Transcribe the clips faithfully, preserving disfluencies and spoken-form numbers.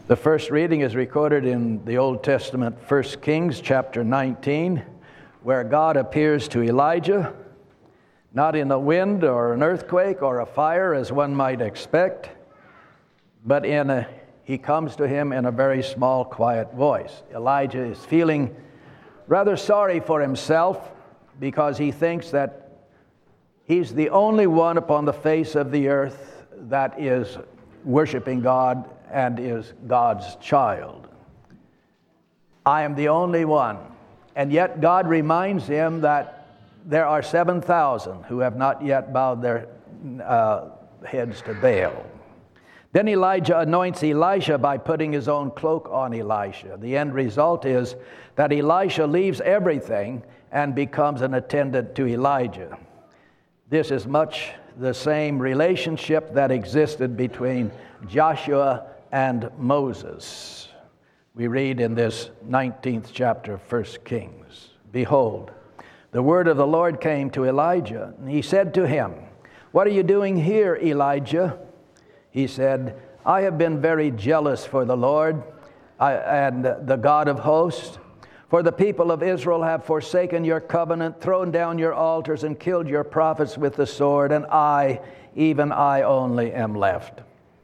The first reading is recorded in the Old Testament, First Kings chapter nineteen, where God appears to Elijah, not in a wind or an earthquake or a fire as one might expect, but in a, he comes to him in a very small, quiet voice. Elijah is feeling rather sorry for himself because he thinks that he's the only one upon the face of the earth that is worshiping God and is God's child. I am the only one. And yet God reminds him that there are seven thousand who have not yet bowed their uh, heads to Baal. Then Elijah anoints Elisha by putting his own cloak on Elisha. The end result is that Elisha leaves everything and becomes an attendant to Elijah. This is much the same relationship that existed between Joshua and Moses. We read in this nineteenth chapter of First Kings, "Behold, the word of the Lord came to Elijah, and he said to him, 'What are you doing here, Elijah?' He said, 'I have been very jealous for the Lord I, and the God of hosts. For the people of Israel have forsaken your covenant, thrown down your altars, and killed your prophets with the sword, and I, even I only, am left.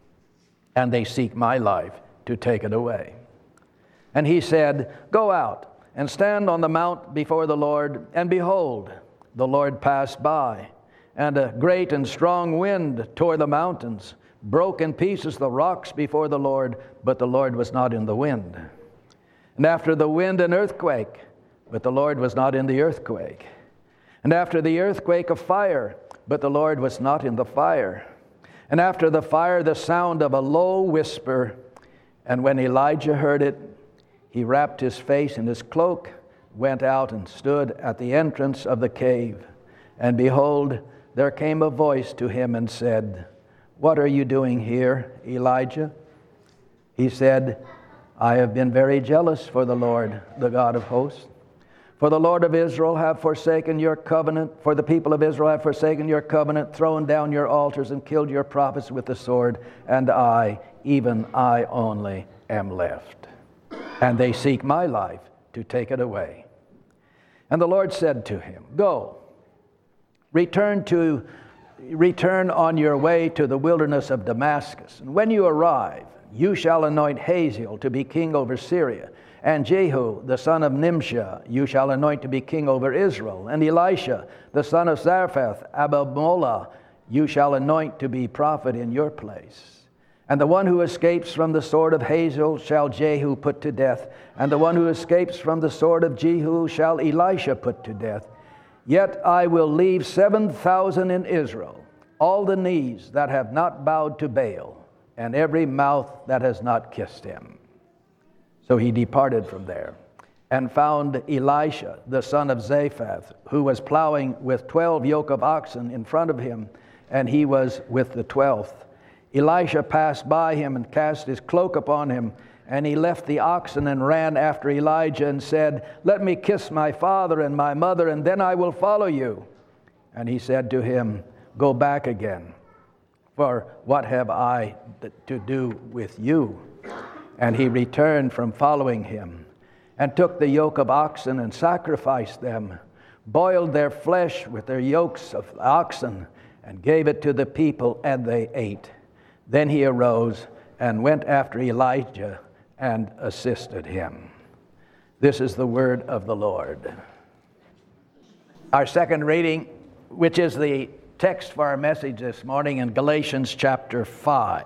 And they seek my life to take it away.' And he said, 'Go out and stand on the mount before the Lord.' And behold, the Lord passed by, and a great and strong wind tore the mountains, broke in pieces the rocks before the Lord, but the Lord was not in the wind. And after the wind, an earthquake, but the Lord was not in the earthquake. And after the earthquake, a fire, but the Lord was not in the fire. And after the fire, the sound of a low whisper. And when Elijah heard it, he wrapped his face in his cloak, went out and stood at the entrance of the cave. And behold, there came a voice to him and said, 'What are you doing here, Elijah?' He said, 'I have been very jealous for the Lord, the God of hosts. For the Lord of Israel have forsaken your covenant, for the people of Israel have forsaken your covenant, thrown down your altars, and killed your prophets with the sword, and I, even I only, am left. And they seek my life to take it away.' And the Lord said to him, 'Go, return to return on your way to the wilderness of Damascus. And when you arrive, you shall anoint Hazael to be king over Syria, and Jehu, the son of Nimshi, you shall anoint to be king over Israel, and Elisha, the son of Zaphath, Abel-Molah, you shall anoint to be prophet in your place. And the one who escapes from the sword of Hazael shall Jehu put to death, and the one who escapes from the sword of Jehu shall Elisha put to death. Yet I will leave seven thousand in Israel, all the knees that have not bowed to Baal, and every mouth that has not kissed him.' So he departed from there, and found Elisha, the son of Zaphath, who was plowing with twelve yoke of oxen in front of him, and he was with the twelfth. Elisha passed by him and cast his cloak upon him, and he left the oxen and ran after Elijah and said, 'Let me kiss my father and my mother, and then I will follow you.' And he said to him, 'Go back again, for what have I to do with you?' And he returned from following him, and took the yoke of oxen and sacrificed them, boiled their flesh with their yokes of oxen, and gave it to the people, and they ate. Then he arose and went after Elijah and assisted him." This is the word of the Lord. Our second reading, which is the text for our message this morning, in Galatians chapter five.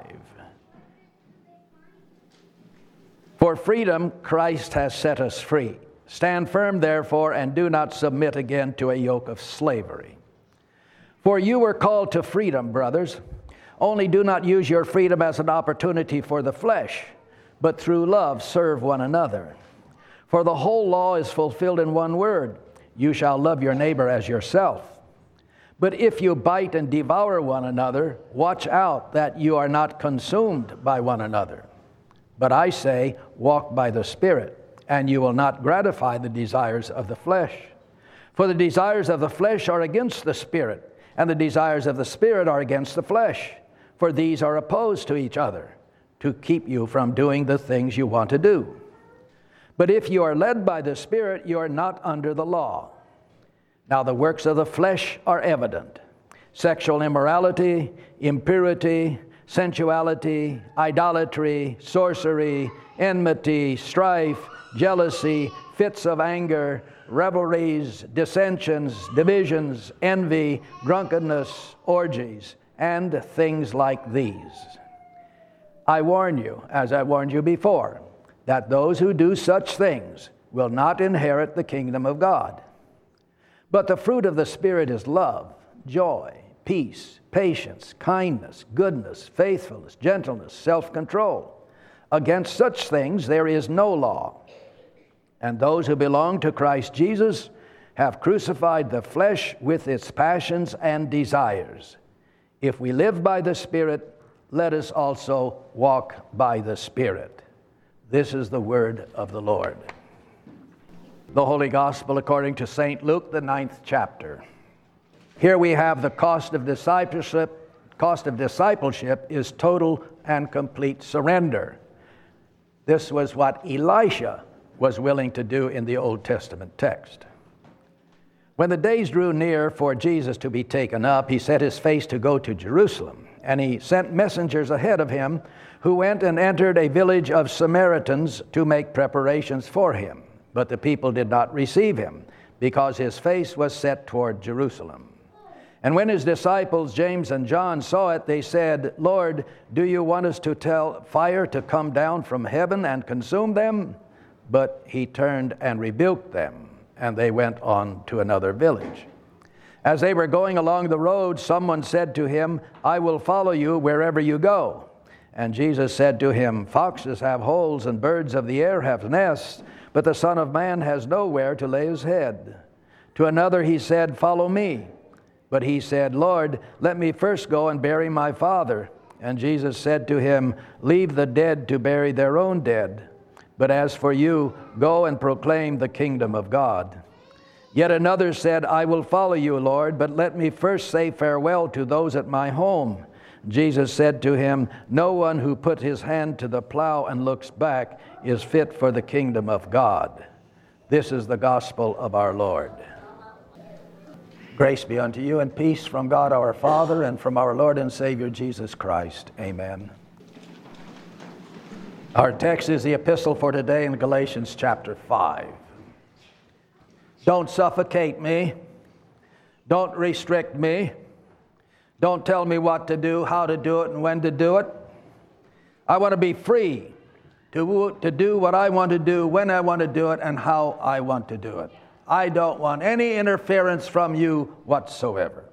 "For freedom Christ has set us free. Stand firm, therefore, and do not submit again to a yoke of slavery. For you were called to freedom, brothers. Only do not use your freedom as an opportunity for the flesh, but through love serve one another. For the whole law is fulfilled in one word: you shall love your neighbor as yourself. But if you bite and devour one another, watch out that you are not consumed by one another. But I say, walk by the Spirit, and you will not gratify the desires of the flesh. For the desires of the flesh are against the Spirit, and the desires of the Spirit are against the flesh. For these are opposed to each other, to keep you from doing the things you want to do. But if you are led by the Spirit, you are not under the law. Now the works of the flesh are evident: sexual immorality, impurity, sensuality, idolatry, sorcery, enmity, strife, jealousy, fits of anger, revelries, dissensions, divisions, envy, drunkenness, orgies, and things like these. I warn you, as I warned you before, that those who do such things will not inherit the kingdom of God. But the fruit of the Spirit is love, joy, peace, patience, kindness, goodness, faithfulness, gentleness, self-control. Against such things there is no law. And those who belong to Christ Jesus have crucified the flesh with its passions and desires. If we live by the Spirit, let us also walk by the Spirit. This is the word of the Lord. The Holy Gospel according to Saint Luke, the ninth chapter. Here we have the cost of discipleship. Cost of discipleship is total and complete surrender. This was what Elisha was willing to do in the Old Testament text. When the days drew near for Jesus to be taken up, he set his face to go to Jerusalem, and he sent messengers ahead of him who went and entered a village of Samaritans to make preparations for him. But the people did not receive him, because his face was set toward Jerusalem. And when his disciples, James and John, saw it, they said, "Lord, do you want us to tell fire to come down from heaven and consume them?" But he turned and rebuked them, and they went on to another village. As they were going along the road, someone said to him, "I will follow you wherever you go." And Jesus said to him, "Foxes have holes and birds of the air have nests, but the Son of Man has nowhere to lay his head." To another he said, "Follow me." But he said, "Lord, let me first go and bury my father." And Jesus said to him, "Leave the dead to bury their own dead. But as for you, go and proclaim the kingdom of God." Yet another said, "I will follow you, Lord, but let me first say farewell to those at my home." Jesus said to him, "No one who puts his hand to the plow and looks back is fit for the kingdom of God." This is the gospel of our Lord. Grace be unto you and peace from God our Father and from our Lord and Savior Jesus Christ. Amen. Our text is the epistle for today in Galatians chapter five. Don't suffocate me. Don't restrict me. Don't tell me what to do, how to do it, and when to do it. I want to be free to, to do what I want to do, when I want to do it, and how I want to do it. I don't want any interference from you whatsoever.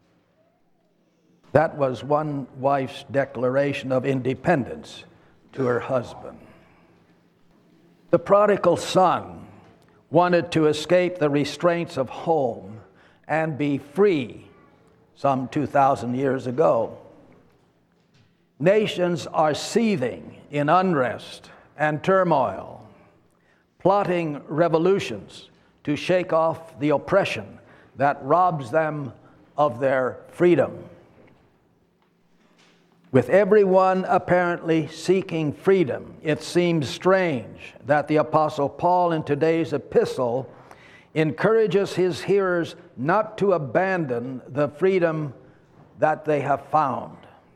That was one wife's declaration of independence to her husband. The prodigal son wanted to escape the restraints of home and be free some two thousand years ago. Nations are seething in unrest and turmoil, plotting revolutions to shake off the oppression that robs them of their freedom. With everyone apparently seeking freedom, it seems strange that the Apostle Paul in today's epistle encourages his hearers not to abandon the freedom that they have found.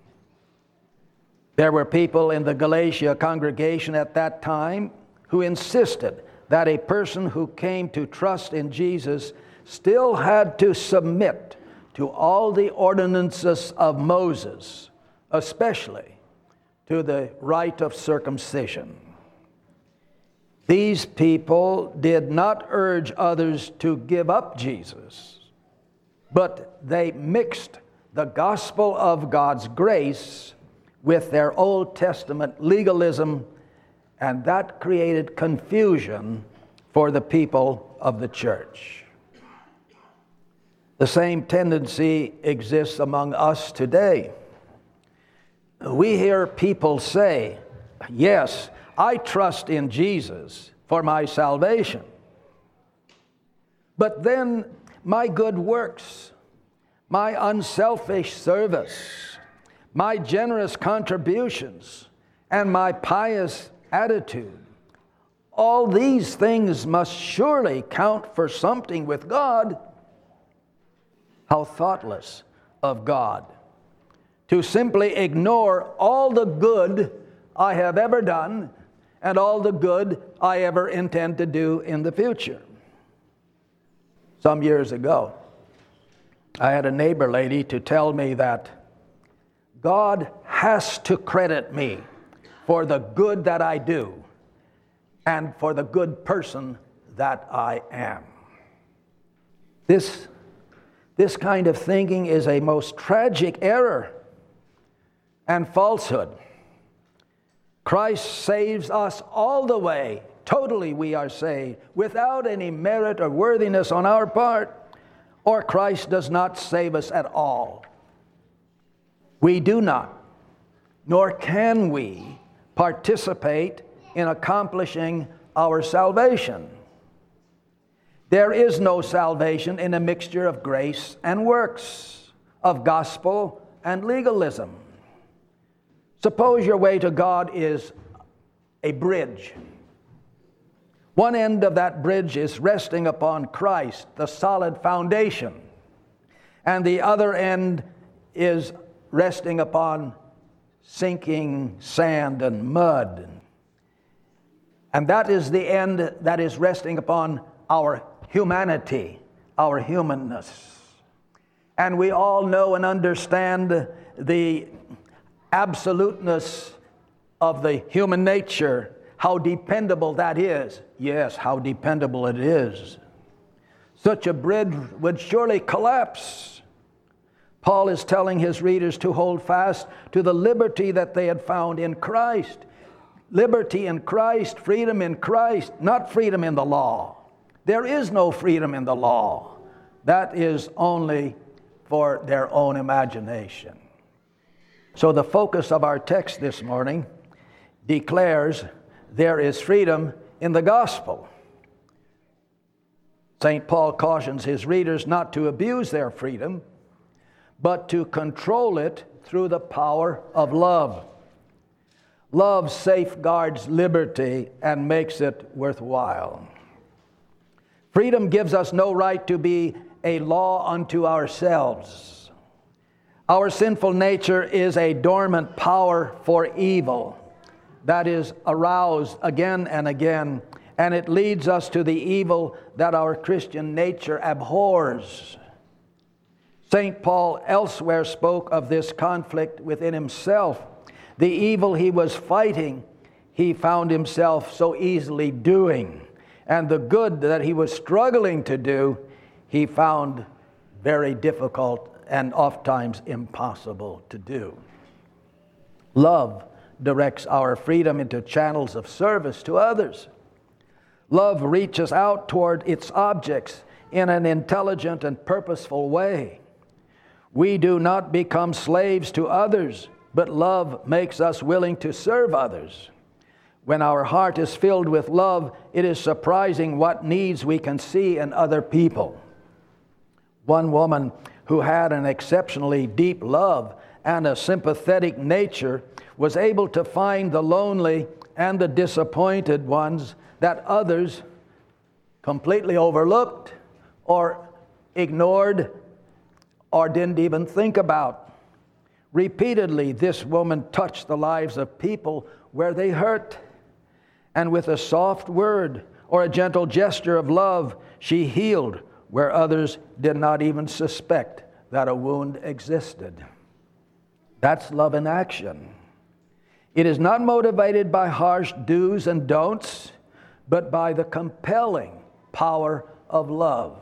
There were people in the Galatia congregation at that time who insisted that a person who came to trust in Jesus still had to submit to all the ordinances of Moses, especially to the rite of circumcision. These people did not urge others to give up Jesus, but they mixed the gospel of God's grace with their Old Testament legalism, and that created confusion for the people of the church. The same tendency exists among us today. We hear people say, "Yes, I trust in Jesus for my salvation. But then my good works, my unselfish service, my generous contributions, and my pious attitude. All these things must surely count for something with God. How thoughtless of God to simply ignore all the good I have ever done and all the good I ever intend to do in the future. Some years ago, I had a neighbor lady to tell me that God has to credit me for the good that I do and for the good person that I am. This, this kind of thinking is a most tragic error and falsehood. Christ saves us all the way. Totally we are saved, without any merit or worthiness on our part, or Christ does not save us at all. We do not, nor can we, participate in accomplishing our salvation. There is no salvation in a mixture of grace and works, of gospel and legalism. Suppose your way to God is a bridge. One end of that bridge is resting upon Christ, the solid foundation, and the other end is resting upon sinking sand and mud. And that is the end that is resting upon our humanity, our humanness. And we all know and understand the absoluteness of the human nature, how dependable that is. Yes, how dependable it is. Such a bridge would surely collapse. Paul is telling his readers to hold fast to the liberty that they had found in Christ. Liberty in Christ, freedom in Christ, not freedom in the law. There is no freedom in the law. That is only for their own imagination. So the focus of our text this morning declares there is freedom in the gospel. Saint Paul cautions his readers not to abuse their freedom, but to control it through the power of love. Love safeguards liberty and makes it worthwhile. Freedom gives us no right to be a law unto ourselves. Our sinful nature is a dormant power for evil that is aroused again and again, and it leads us to the evil that our Christian nature abhors. Saint Paul elsewhere spoke of this conflict within himself. The evil he was fighting, he found himself so easily doing, and the good that he was struggling to do, he found very difficult and oftentimes impossible to do. Love directs our freedom into channels of service to others. Love reaches out toward its objects in an intelligent and purposeful way. We do not become slaves to others, but love makes us willing to serve others. When our heart is filled with love, it is surprising what needs we can see in other people. One woman who had an exceptionally deep love and a sympathetic nature was able to find the lonely and the disappointed ones that others completely overlooked or ignored or didn't even think about. Repeatedly, this woman touched the lives of people where they hurt, and with a soft word or a gentle gesture of love, she healed where others did not even suspect that a wound existed. That's love in action. It is not motivated by harsh do's and don'ts, but by the compelling power of love.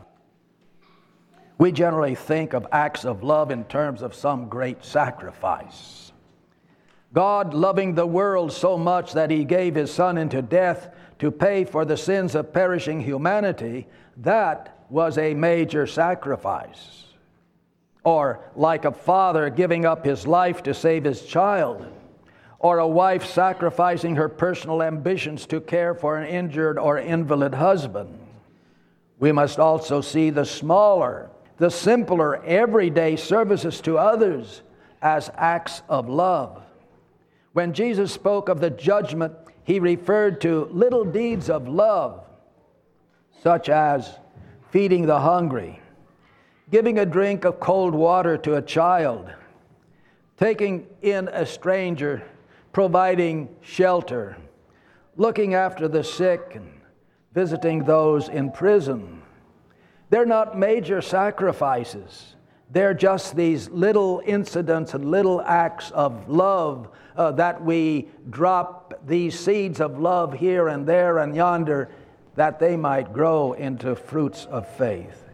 We generally think of acts of love in terms of some great sacrifice. God loving the world so much that He gave His Son into death to pay for the sins of perishing humanity, that was a major sacrifice. Or like a father giving up his life to save his child, or a wife sacrificing her personal ambitions to care for an injured or invalid husband. We must also see the smaller, the simpler, everyday services to others as acts of love. When Jesus spoke of the judgment, he referred to little deeds of love, such as feeding the hungry, giving a drink of cold water to a child, taking in a stranger, providing shelter, looking after the sick, and visiting those in prison. They're not major sacrifices. They're just these little incidents and little acts of love uh, that we drop these seeds of love here and there and yonder, that they might grow into fruits of faith.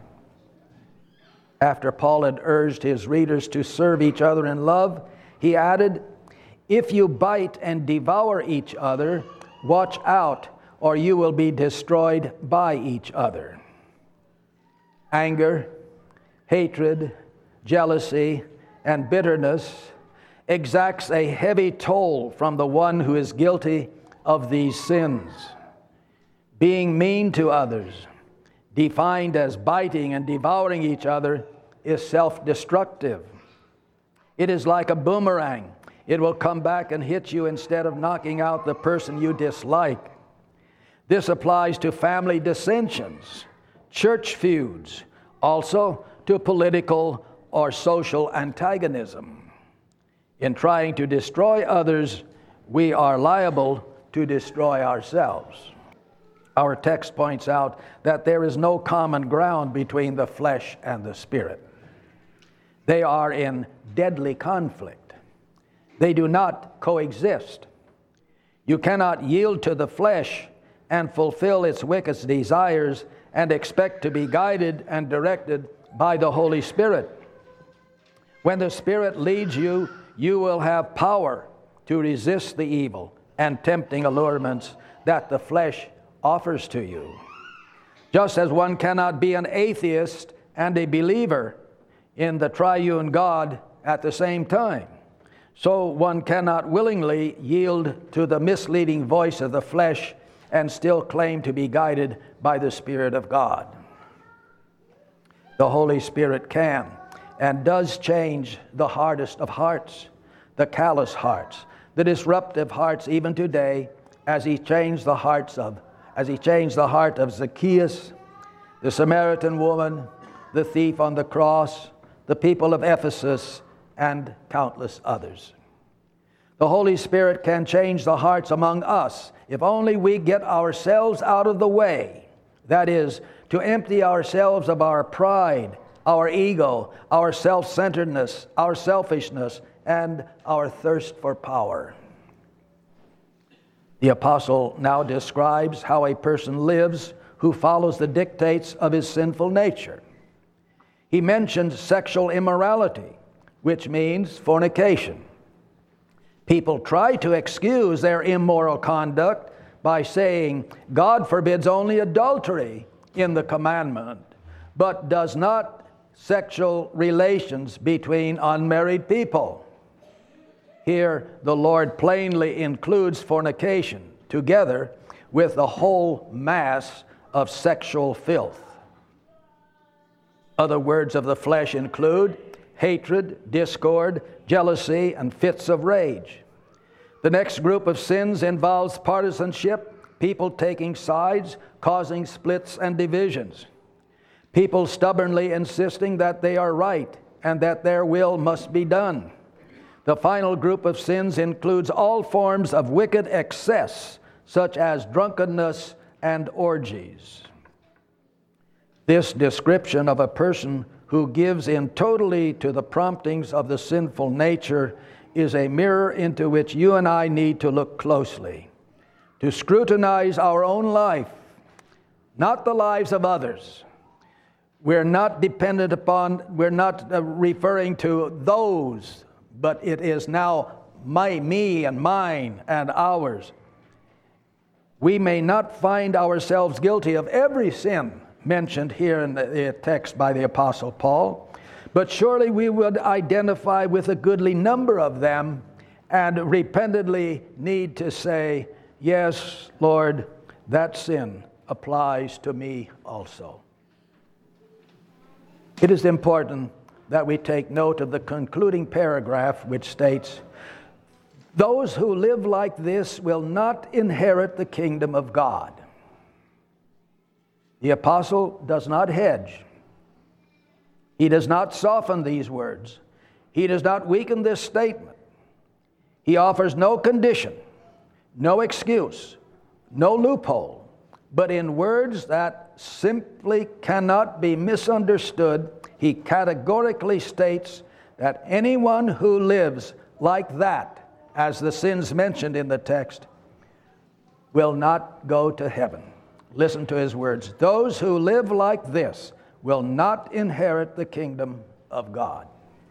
After Paul had urged his readers to serve each other in love, he added, "If you bite and devour each other, watch out, or you will be destroyed by each other." Anger, hatred, jealousy, and bitterness exacts a heavy toll from the one who is guilty of these sins. Being mean to others, defined as biting and devouring each other, is self-destructive. It is like a boomerang. It will come back and hit you instead of knocking out the person you dislike. This applies to family dissensions, church feuds, also to political or social antagonism. In trying to destroy others, we are liable to destroy ourselves. Our text points out that there is no common ground between the flesh and the spirit. They are in deadly conflict. They do not coexist. You cannot yield to the flesh and fulfill its wicked desires and expect to be guided and directed by the Holy Spirit. When the Spirit leads you, you will have power to resist the evil and tempting allurements that the flesh offers to you. Just as one cannot be an atheist and a believer in the triune God at the same time, so one cannot willingly yield to the misleading voice of the flesh and still claim to be guided by the Spirit of God. The Holy Spirit can and does change the hardest of hearts, the callous hearts, the disruptive hearts even today, as he changed the hearts of, as he changed the heart of Zacchaeus, the Samaritan woman, the thief on the cross, the people of Ephesus, and countless others. The Holy Spirit can change the hearts among us if only we get ourselves out of the way. That is, to empty ourselves of our pride, our ego, our self-centeredness, our selfishness, and our thirst for power. The apostle now describes how a person lives who follows the dictates of his sinful nature. He mentions sexual immorality, which means fornication. People try to excuse their immoral conduct by saying God forbids only adultery in the commandment, but does not sexual relations between unmarried people. Here, the Lord plainly includes fornication together with the whole mass of sexual filth. Other words of the flesh include hatred, discord, jealousy, and fits of rage. The next group of sins involves partisanship, people taking sides, causing splits and divisions. People stubbornly insisting that they are right and that their will must be done. The final group of sins includes all forms of wicked excess, such as drunkenness and orgies. This description of a person who gives in totally to the promptings of the sinful nature is a mirror into which you and I need to look closely, to scrutinize our own life, not the lives of others. We're not dependent upon, we're not uh, referring to those, but it is now my, me and mine and ours. We may not find ourselves guilty of every sin mentioned here in the text by the Apostle Paul, but surely we would identify with a goodly number of them and repentantly need to say, yes, Lord, that sin applies to me also. It is important that we take note of the concluding paragraph, which states, Those who live like this will not inherit the kingdom of God. The apostle does not hedge. He does not soften these words. He does not weaken this statement. He offers no condition, no excuse, no loophole, but in words that simply cannot be misunderstood, he categorically states that anyone who lives like that, as the sins mentioned in the text, will not go to heaven. Listen to his words. Those who live like this will not inherit the kingdom of God.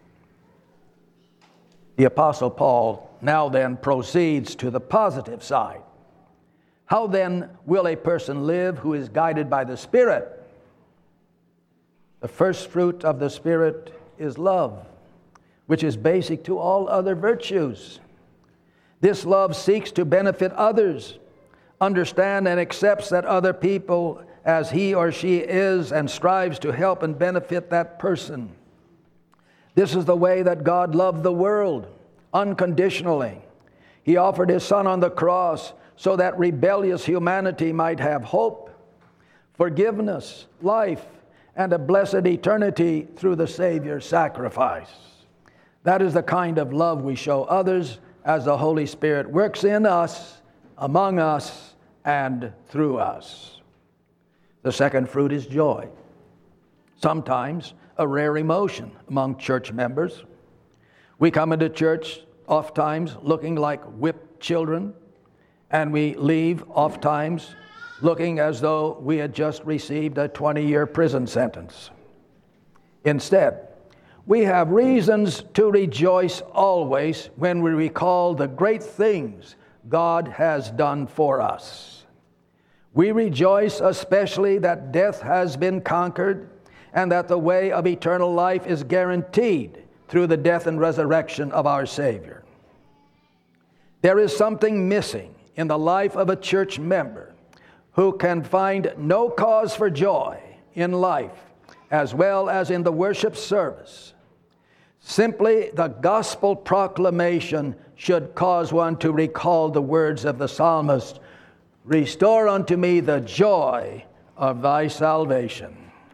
The Apostle Paul now then proceeds to the positive side. How then will a person live who is guided by the Spirit? The first fruit of the Spirit is love, which is basic to all other virtues. This love seeks to benefit others, understand and accepts that other people as he or she is, and strives to help and benefit that person. This is the way that God loved the world, unconditionally. He offered his Son on the cross so that rebellious humanity might have hope, forgiveness, life, and a blessed eternity through the Savior's sacrifice. That is the kind of love we show others as the Holy Spirit works in us, among us, and through us. The second fruit is joy. Sometimes a rare emotion among church members. We come into church oftentimes looking like whipped children, and we leave oftentimes looking as though we had just received a twenty-year prison sentence. Instead, we have reasons to rejoice always when we recall the great things God has done for us. We rejoice especially that death has been conquered and that the way of eternal life is guaranteed through the death and resurrection of our Savior. There is something missing in the life of a church member who can find no cause for joy in life as well as in the worship service. Simply the gospel proclamation should cause one to recall the words of the psalmist, "Restore unto me the joy of thy salvation."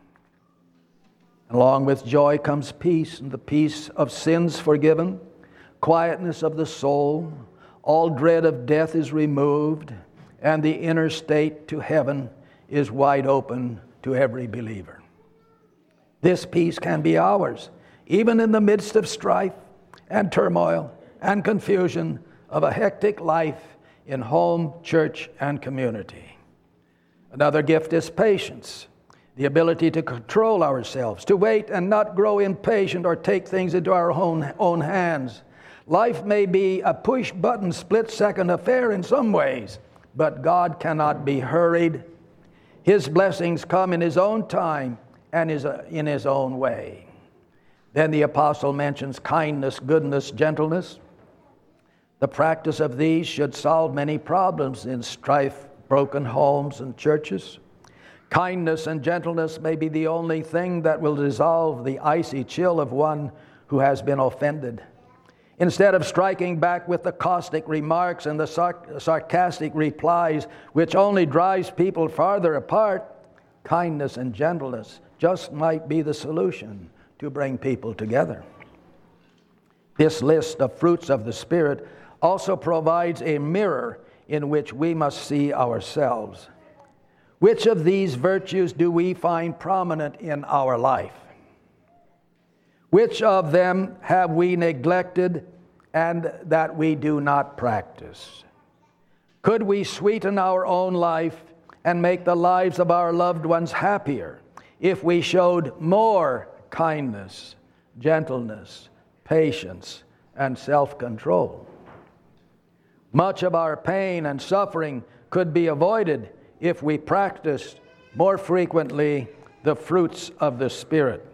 Along with joy comes peace, and the peace of sins forgiven, quietness of the soul, all dread of death is removed, and the inner state to heaven is wide open to every believer. This peace can be ours, even in the midst of strife and turmoil and confusion of a hectic life in home, church, and community. Another gift is patience, the ability to control ourselves, to wait and not grow impatient or take things into our own, own hands. Life may be a push-button, split-second affair in some ways, but God cannot be hurried. His blessings come in His own time and is in His own way. Then the apostle mentions kindness, goodness, gentleness. The practice of these should solve many problems in strife, broken homes, and churches. Kindness and gentleness may be the only thing that will dissolve the icy chill of one who has been offended. Instead of striking back with the caustic remarks and the sarc- sarcastic replies, which only drives people farther apart, kindness and gentleness just might be the solution to bring people together. This list of fruits of the Spirit also provides a mirror in which we must see ourselves. Which of these virtues do we find prominent in our life? Which of them have we neglected and that we do not practice? Could we sweeten our own life and make the lives of our loved ones happier if we showed more kindness, gentleness, patience, and self-control? Much of our pain and suffering could be avoided if we practiced more frequently the fruits of the Spirit.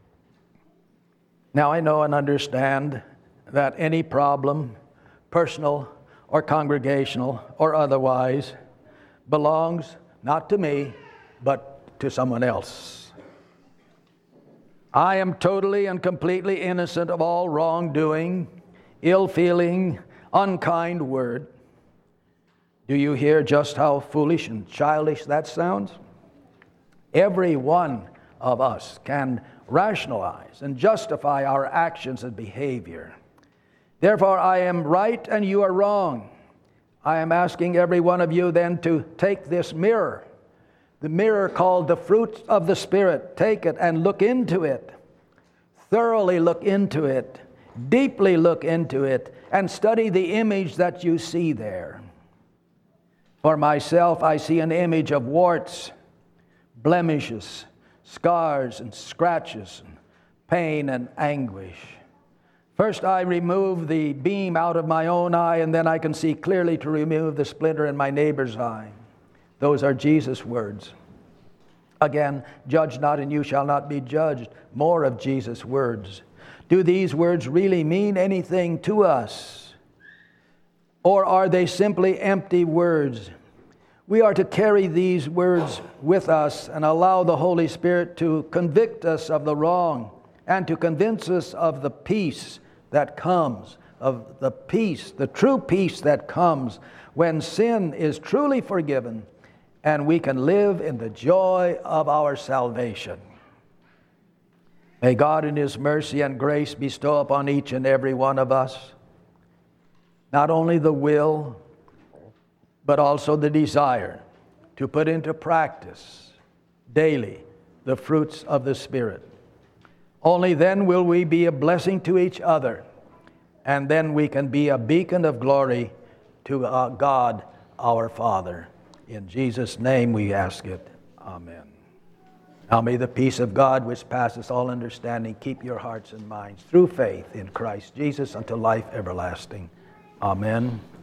Now, I know and understand that any problem, personal or congregational or otherwise, belongs not to me, but to someone else. I am totally and completely innocent of all wrongdoing, ill feeling, unkind word. Do you hear just how foolish and childish that sounds? Every one of us can rationalize and justify our actions and behavior. Therefore, I am right and you are wrong. I am asking every one of you then to take this mirror, the mirror called the fruit of the Spirit. Take it and look into it. Thoroughly look into it. Deeply look into it and study the image that you see there. For myself, I see an image of warts, blemishes, scars and scratches, and pain and anguish. First, I remove the beam out of my own eye, and then I can see clearly to remove the splinter in my neighbor's eye. Those are Jesus' words. Again, judge not and you shall not be judged. More of Jesus' words. Do these words really mean anything to us? Or are they simply empty words? We are to carry these words with us and allow the Holy Spirit to convict us of the wrong and to convince us of the peace that comes, of the peace, the true peace that comes when sin is truly forgiven and we can live in the joy of our salvation. May God in His mercy and grace bestow upon each and every one of us not only the will, but also the desire to put into practice daily the fruits of the Spirit. Only then will we be a blessing to each other, and then we can be a beacon of glory to uh, God our Father. In Jesus' name we ask it. Amen. Now may the peace of God, which passes all understanding, keep your hearts and minds through faith in Christ Jesus unto life everlasting. Amen.